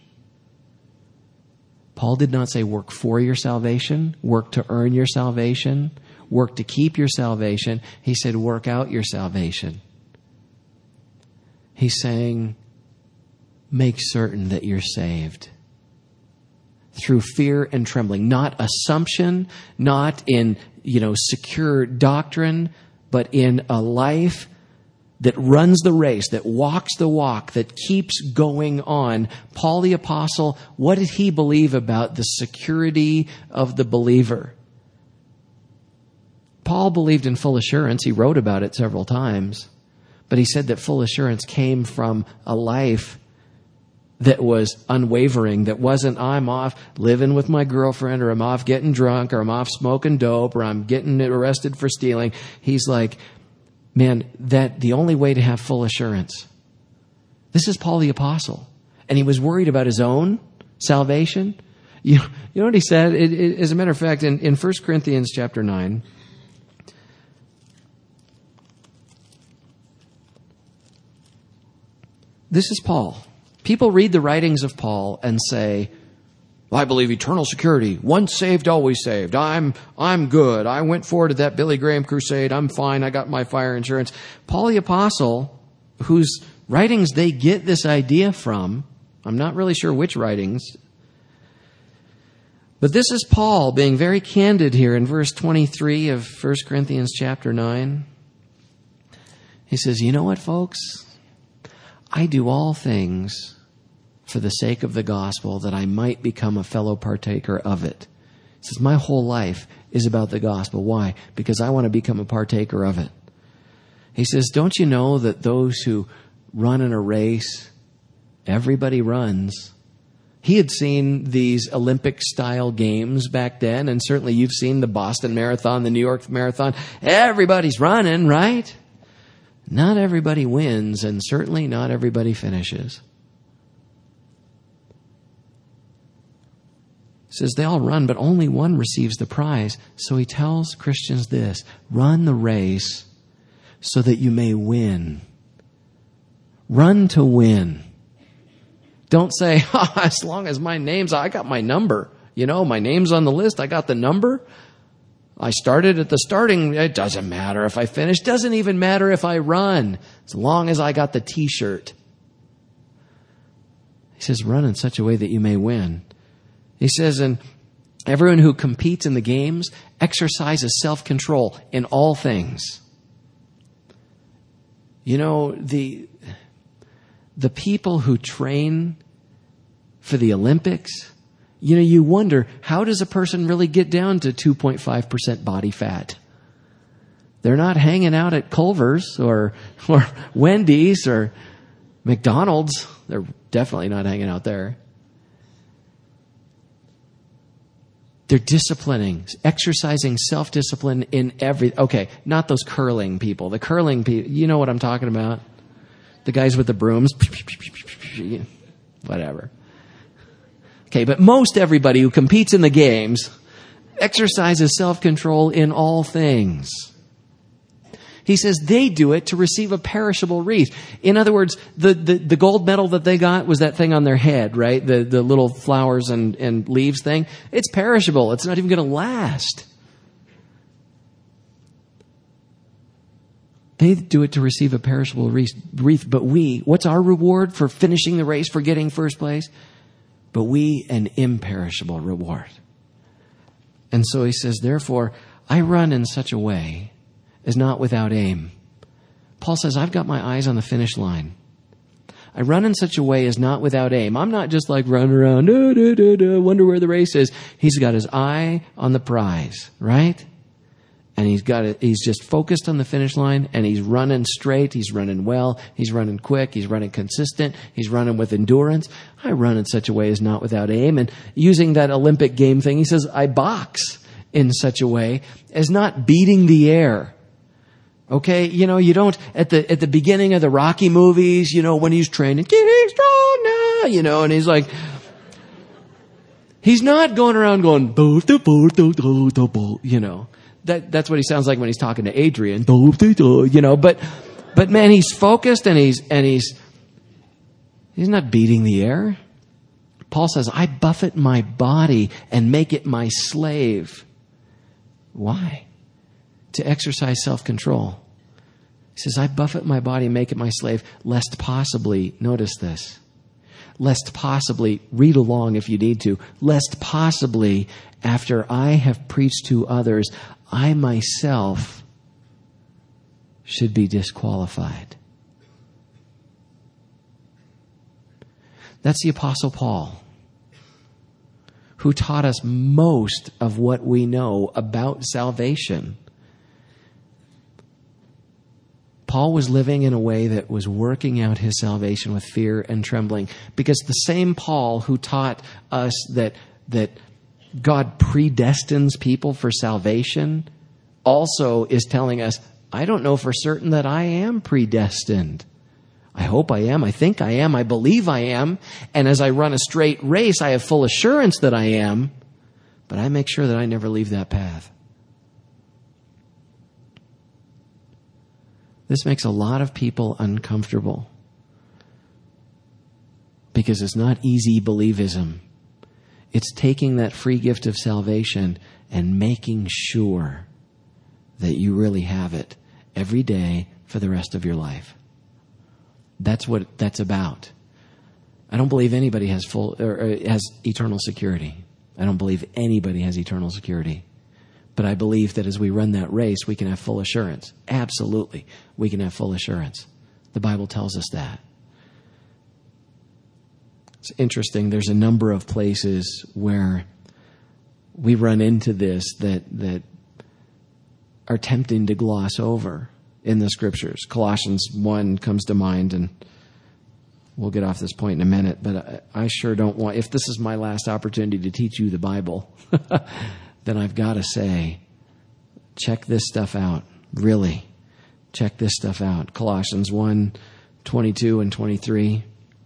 Paul did not say work for your salvation, work to earn your salvation, work to keep your salvation. He said work out your salvation. He's saying make certain that you're saved through fear and trembling, not assumption, not in, you know, secure doctrine, but in a life that runs the race, that walks the walk, that keeps going on. Paul the Apostle, what did he believe about the security of the believer? Paul believed in full assurance. He wrote about it several times. But he said that full assurance came from a life that was unwavering, that wasn't, I'm off living with my girlfriend, or I'm off getting drunk, or I'm off smoking dope, or I'm getting arrested for stealing. He's like, man, that the only way to have full assurance. This is Paul the Apostle. And he was worried about his own salvation. You, you know what he said? It, it, as a matter of fact, in, in First Corinthians chapter nine, this is Paul. People read the writings of Paul and say, well, I believe eternal security. Once saved, always saved. I'm I'm good. I went forward to that Billy Graham crusade. I'm fine. I got my fire insurance. Paul the Apostle, whose writings they get this idea from, I'm not really sure which writings. But this is Paul being very candid here in verse twenty-three of First Corinthians chapter nine. He says, you know what, folks? I do all things for the sake of the gospel, that I might become a fellow partaker of it. He says, my whole life is about the gospel. Why? Because I want to become a partaker of it. He says, don't you know that those who run in a race, everybody runs? He had seen these Olympic-style games back then, and certainly you've seen the Boston Marathon, the New York Marathon. Everybody's running, right? Not everybody wins, and certainly not everybody finishes. He says they all run, but only one receives the prize. So he tells Christians this: run the race so that you may win. Run to win. Don't say, oh, as long as my name's, I got my number. You know, my name's on the list. I got the number. I started at the starting. It doesn't matter if I finish. Doesn't even matter if I run, as long as I got the T-shirt. He says, run in such a way that you may win. He says, and everyone who competes in the games exercises self-control in all things. You know, the the people who train for the Olympics, you know, you wonder, how does a person really get down to two point five percent body fat? They're not hanging out at Culver's or or Wendy's or McDonald's. They're definitely not hanging out there. They're disciplining, exercising self-discipline in every... Okay, not those curling people. The curling people, you know what I'm talking about. The guys with the brooms. Whatever. Okay, but most everybody who competes in the games exercises self-control in all things. He says they do it to receive a perishable wreath. In other words, the, the, the gold medal that they got was that thing on their head, right? The, the little flowers and, and leaves thing. It's perishable. It's not even going to last. They do it to receive a perishable wreath. But we, what's our reward for finishing the race, for getting first place? But we, an imperishable reward. And so he says, therefore, I run in such a way is not without aim. Paul says, I've got my eyes on the finish line. I run in such a way as not without aim. I'm not just like running around, da, da, da, da, wonder where the race is. He's got his eye on the prize, right? And he's got it. He's just focused on the finish line, and he's running straight. He's running well. He's running quick. He's running consistent. He's running with endurance. I run in such a way as not without aim. And using that Olympic game thing, he says, I box in such a way as not beating the air. Okay, you know, you don't, at the at the beginning of the Rocky movies, you know, when he's training, getting strong now, you know, and he's like, he's not going around going, you know, that that's what he sounds like when he's talking to Adrian, you know, but but man, he's focused and he's and he's he's not beating the air. Paul says, I buffet my body and make it my slave. Why? To exercise self-control. He says, I buffet my body and make it my slave, lest possibly, notice this, lest possibly, read along if you need to, lest possibly, after I have preached to others, I myself should be disqualified. That's the Apostle Paul, who taught us most of what we know about salvation. Paul was living in a way that was working out his salvation with fear and trembling, because the same Paul who taught us that that God predestines people for salvation also is telling us, I don't know for certain that I am predestined. I hope I am. I think I am. I believe I am. And as I run a straight race, I have full assurance that I am, but I make sure that I never leave that path. This makes a lot of people uncomfortable because it's not easy believism. It's taking that free gift of salvation and making sure that you really have it every day for the rest of your life. That's what that's about. I don't believe anybody has full or has eternal security. I don't believe anybody has eternal security. But I believe that as we run that race, we can have full assurance. Absolutely, we can have full assurance. The Bible tells us that. It's interesting. There's a number of places where we run into this that that are tempting to gloss over in the Scriptures. Colossians one comes to mind, and we'll get off this point in a minute, but I, I sure don't want, if this is my last opportunity to teach you the Bible, then I've got to say, check this stuff out. Really, check this stuff out. Colossians one, twenty-two and twenty-three.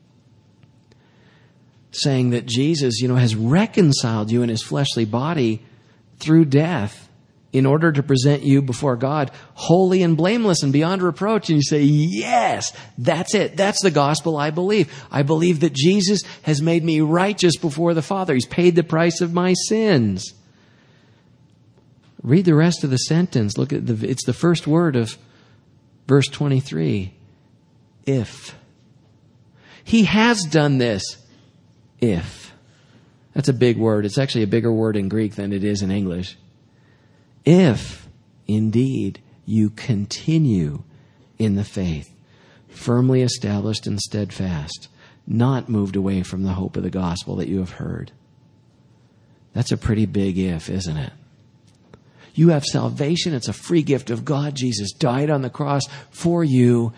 Saying that Jesus, you know, has reconciled you in his fleshly body through death in order to present you before God holy and blameless and beyond reproach. And you say, yes, that's it. That's the gospel I believe. I believe that Jesus has made me righteous before the Father. He's paid the price of my sins. Read the rest of the sentence. Look at the, it's the first word of verse twenty-three. If. He has done this. If. That's a big word. It's actually a bigger word in Greek than it is in English. If, indeed, you continue in the faith, firmly established and steadfast, not moved away from the hope of the gospel that you have heard. That's a pretty big if, isn't it? You have salvation. It's a free gift of God. Jesus died on the cross for you.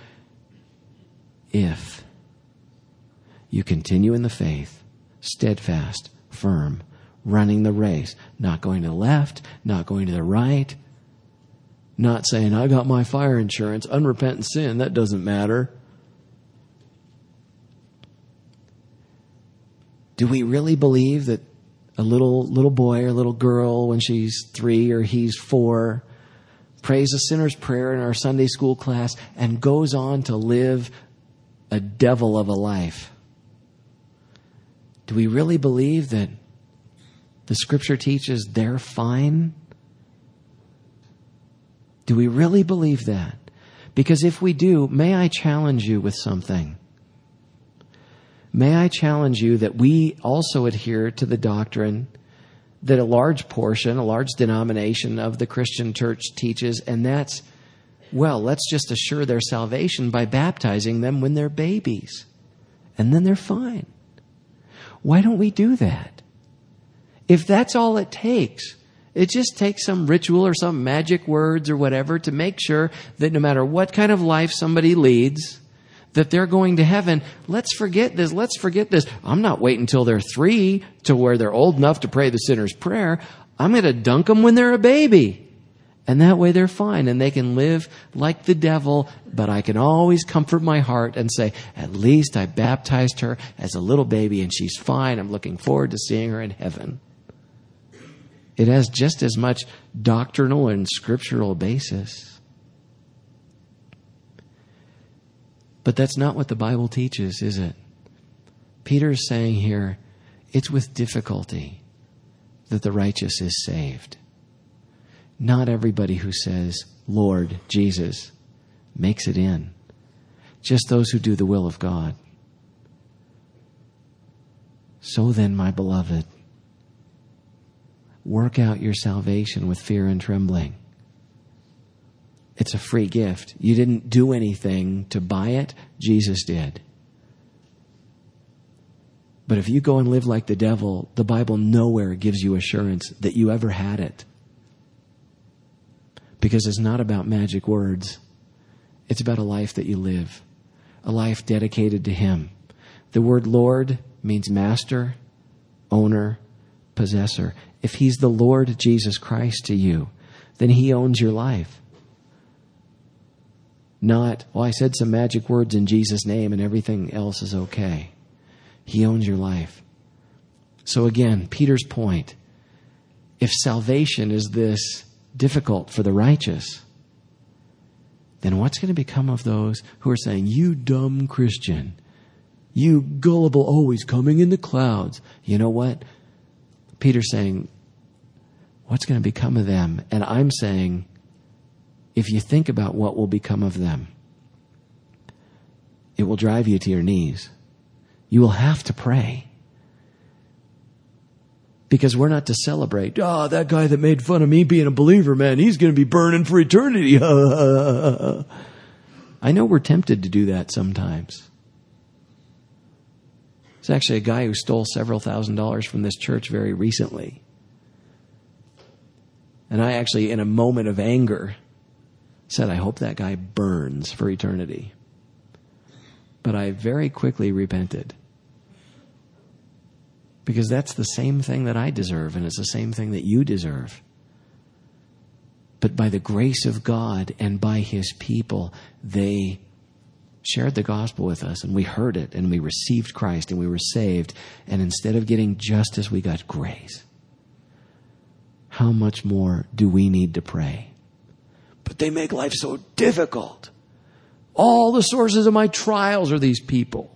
If you continue in the faith, steadfast, firm, running the race, not going to the left, not going to the right, not saying, I got my fire insurance, unrepentant sin, that doesn't matter. Do we really believe that a little little boy or little girl, when she's three or he's four, prays a sinner's prayer in our Sunday school class and goes on to live a devil of a life? Do we really believe that the Scripture teaches they're fine? Do we really believe that? Because if we do, may I challenge you with something? May I challenge you that we also adhere to the doctrine that a large portion, a large denomination of the Christian church teaches, and that's, well, let's just assure their salvation by baptizing them when they're babies, and then they're fine. Why don't we do that? If that's all it takes, it just takes some ritual or some magic words or whatever to make sure that no matter what kind of life somebody leads, that they're going to heaven. Let's forget this. Let's forget this. I'm not waiting until they're three to where they're old enough to pray the sinner's prayer. I'm going to dunk them when they're a baby. And that way they're fine and they can live like the devil. But I can always comfort my heart and say, at least I baptized her as a little baby and she's fine. I'm looking forward to seeing her in heaven. It has just as much doctrinal and scriptural basis. But that's not what the Bible teaches, is it? Peter is saying here, it's with difficulty that the righteous is saved. Not everybody who says, Lord Jesus, makes it in. Just those who do the will of God. So then, my beloved, work out your salvation with fear and trembling. It's a free gift. You didn't do anything to buy it. Jesus did. But if you go and live like the devil, the Bible nowhere gives you assurance that you ever had it. Because it's not about magic words. It's about a life that you live. A life dedicated to Him. The word Lord means master, owner, possessor. If He's the Lord Jesus Christ to you, then He owns your life. Not, well, I said some magic words in Jesus' name and everything else is okay. He owns your life. So again, Peter's point, if salvation is this difficult for the righteous, then what's going to become of those who are saying, you dumb Christian, you gullible, always coming in the clouds? You know what? Peter's saying, what's going to become of them? And I'm saying, if you think about what will become of them, it will drive you to your knees. You will have to pray. Because we're not to celebrate, oh, that guy that made fun of me being a believer, man, he's going to be burning for eternity. I know we're tempted to do that sometimes. There's actually a guy who stole several thousand dollars from this church very recently. And I actually, in a moment of anger, said, I hope that guy burns for eternity. But I very quickly repented. Because that's the same thing that I deserve, and it's the same thing that you deserve. But by the grace of God and by His people, they shared the gospel with us, and we heard it, and we received Christ, and we were saved. And instead of getting justice, we got grace. How much more do we need to pray? But they make life so difficult. All the sources of my trials are these people.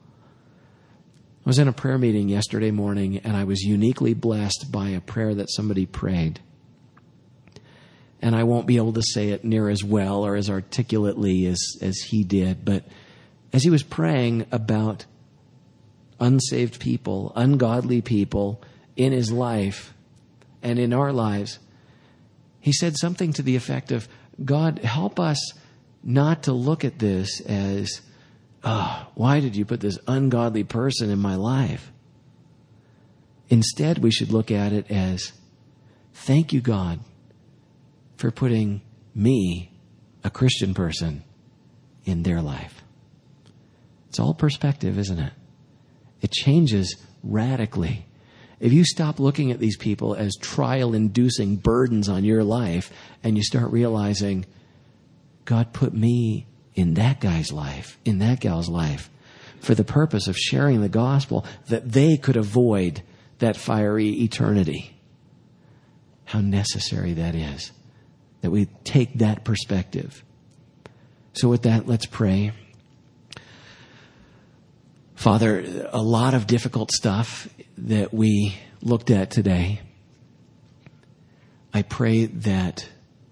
I was in a prayer meeting yesterday morning, and I was uniquely blessed by a prayer that somebody prayed. And I won't be able to say it near as well or as articulately as, as he did, but as he was praying about unsaved people, ungodly people in his life and in our lives, he said something to the effect of, God, help us not to look at this as, oh, why did you put this ungodly person in my life? Instead, we should look at it as, thank you, God, for putting me, a Christian person, in their life. It's all perspective, isn't it? It changes radically. If you stop looking at these people as trial-inducing burdens on your life and you start realizing, God put me in that guy's life, in that gal's life, for the purpose of sharing the gospel that they could avoid that fiery eternity. How necessary that is, that we take that perspective. So with that, let's pray. Father, a lot of difficult stuff that we looked at today. I pray that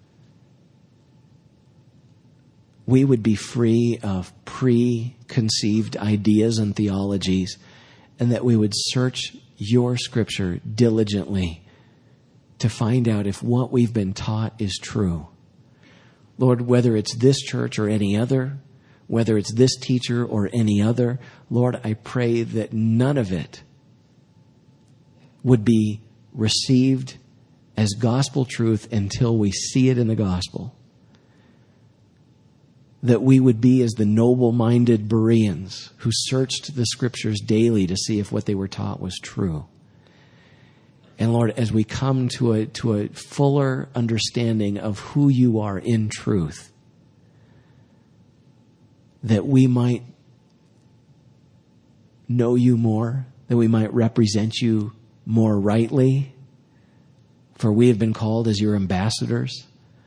we would be free of preconceived ideas and theologies, and that we would search your scripture diligently to find out if what we've been taught is true. Lord, whether it's this church or any other, whether it's this teacher or any other, Lord, I pray that none of it would be received as gospel truth until we see it in the gospel. That we would be as the noble-minded Bereans who searched the scriptures daily to see if what they were taught was true. And Lord, as we come to a, to a fuller understanding of who you are in truth, that we might know you more, that we might represent you more rightly, for we have been called as your ambassadors.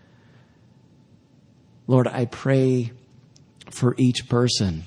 Lord, I pray for each person.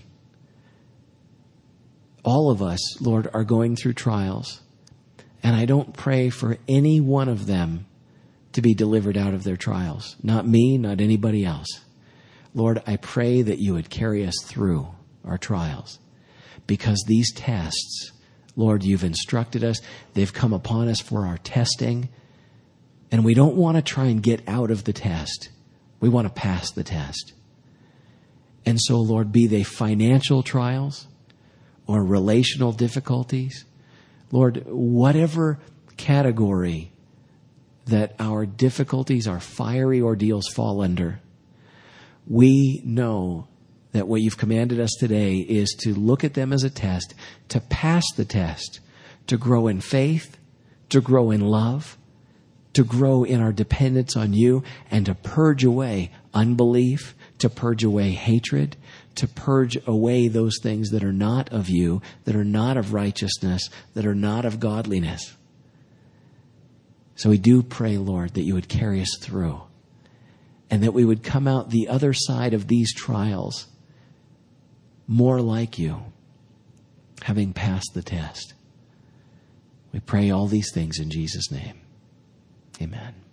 All of us, Lord, are going through trials. And I don't pray for any one of them to be delivered out of their trials. Not me, not anybody else. Lord, I pray that you would carry us through our trials. Because these tests, Lord, you've instructed us. They've come upon us for our testing. And we don't want to try and get out of the test. We want to pass the test. And so, Lord, be they financial trials or relational difficulties, Lord, whatever category that our difficulties, our fiery ordeals fall under, we know that what you've commanded us today is to look at them as a test, to pass the test, to grow in faith, to grow in love, to grow in our dependence on you, and to purge away unbelief, to purge away hatred, to purge away those things that are not of you, that are not of righteousness, that are not of godliness. So we do pray, Lord, that you would carry us through, and that we would come out the other side of these trials more like you, having passed the test. We pray all these things in Jesus' name. Amen.